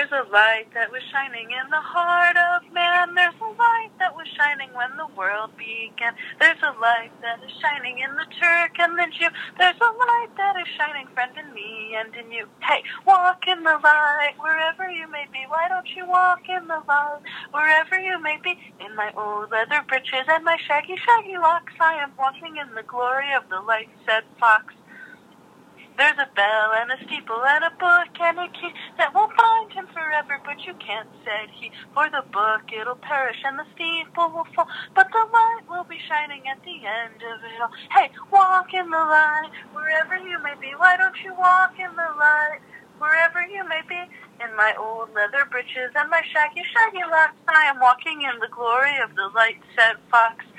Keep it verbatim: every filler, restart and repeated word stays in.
There's a light that was shining in the heart of man. There's a light that was shining when the world began. There's a light that is shining in the Turk and the Jew. There's a light that is shining, friend, in me and in you. Hey, walk in the light wherever you may be. Why don't you walk in the light wherever you may be? In my old leather breeches and my shaggy, shaggy locks, I am walking in the glory of the light, said Fox. There's a bell and a steeple and a book and a key that will bind him forever, but you can't, said he, for the book it'll perish and the steeple will fall, but the light will be shining at the end of it all. Hey, walk in the light wherever you may be. Why don't you walk in the light wherever you may be? In my old leather breeches and my shaggy, shaggy locks, I am walking in the glory of the light, said Fox.